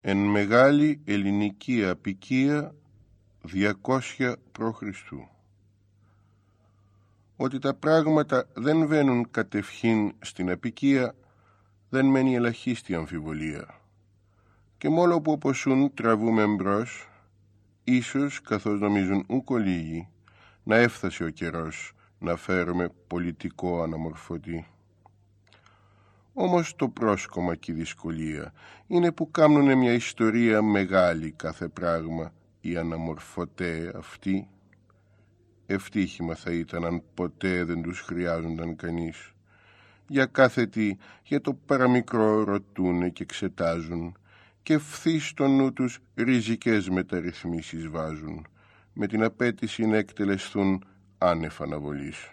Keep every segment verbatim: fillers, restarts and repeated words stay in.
εν μεγάλη ελληνική απικία διακόσια π.Χ. Ότι τα πράγματα δεν βαίνουν κατευχήν στην απικία δεν μένει ελαχίστη αμφιβολία. Και μόλο που οπωσούν τραβούμε εμπρός, ίσως καθώς νομίζουν ούκο λίγοι, να έφτασε ο καιρός να φέρουμε πολιτικό αναμορφωτή. Όμως το πρόσκομα και η δυσκολία είναι που κάνουνε μια ιστορία μεγάλη κάθε πράγμα οι αναμορφωτέ αυτοί. Ευτύχημα θα ήταν αν ποτέ δεν τους χρειάζονταν κανείς. Για κάθε τι, για το παραμικρό ρωτούνε και εξετάζουν και ευθύ στο νου τους ριζικές μεταρρυθμίσεις βάζουν, με την απέτηση να εκτελεσθούν άνευ αναβολής.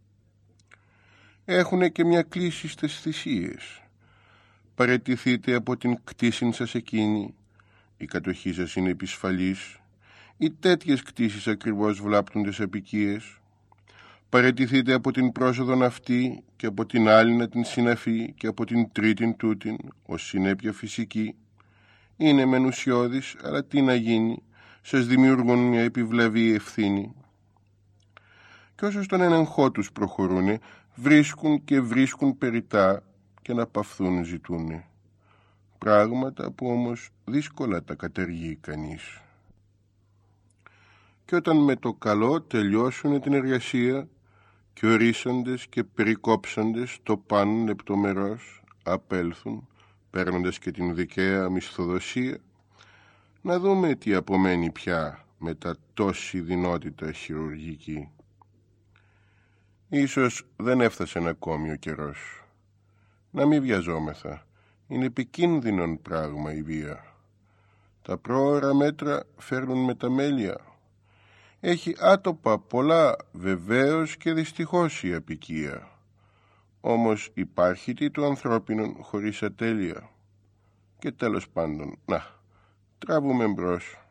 Έχουνε και μια κλίση στις θυσίες. Παραιτηθείτε από την κτήσιν σας εκείνη, η κατοχή σας είναι επισφαλής, ή τέτοιες κτήσεις ακριβώς βλάπτουν τις απικίες. Παραιτηθείτε από την πρόσοδον αυτή και από την άλλη να την συναφή και από την τρίτην τούτην, ως συνέπεια φυσική. Είναι μεν ουσιώδης, αλλά τι να γίνει, σας δημιουργούν μια επιβλαβή ευθύνη. Και όσο στον έλεγχό τους προχωρούνε, βρίσκουν και βρίσκουν περιτά και να παυθούν ζητούνε. Πράγματα που όμως δύσκολα τα κατεργεί κανείς. Και όταν με το καλό τελειώσουν την εργασία και ορίσαντες και περικόψαντες το παν λεπτομερώς απέλθουν, παίρνοντας και την δικαία μισθοδοσία, να δούμε τι απομένει πια μετά τόση δυνότητα χειρουργική. Ίσως δεν έφτασε ακόμη ο καιρός. Να μην βιαζόμεθα. Είναι επικίνδυνον πράγμα η βία. Τα πρόωρα μέτρα φέρνουν μεταμέλεια. Έχει άτοπα πολλά βεβαίως και δυστυχώς η απικία. Όμως υπάρχει τι του ανθρώπινον χωρίς ατέλεια. Και τέλος πάντων, να, τράβουμε μπρος.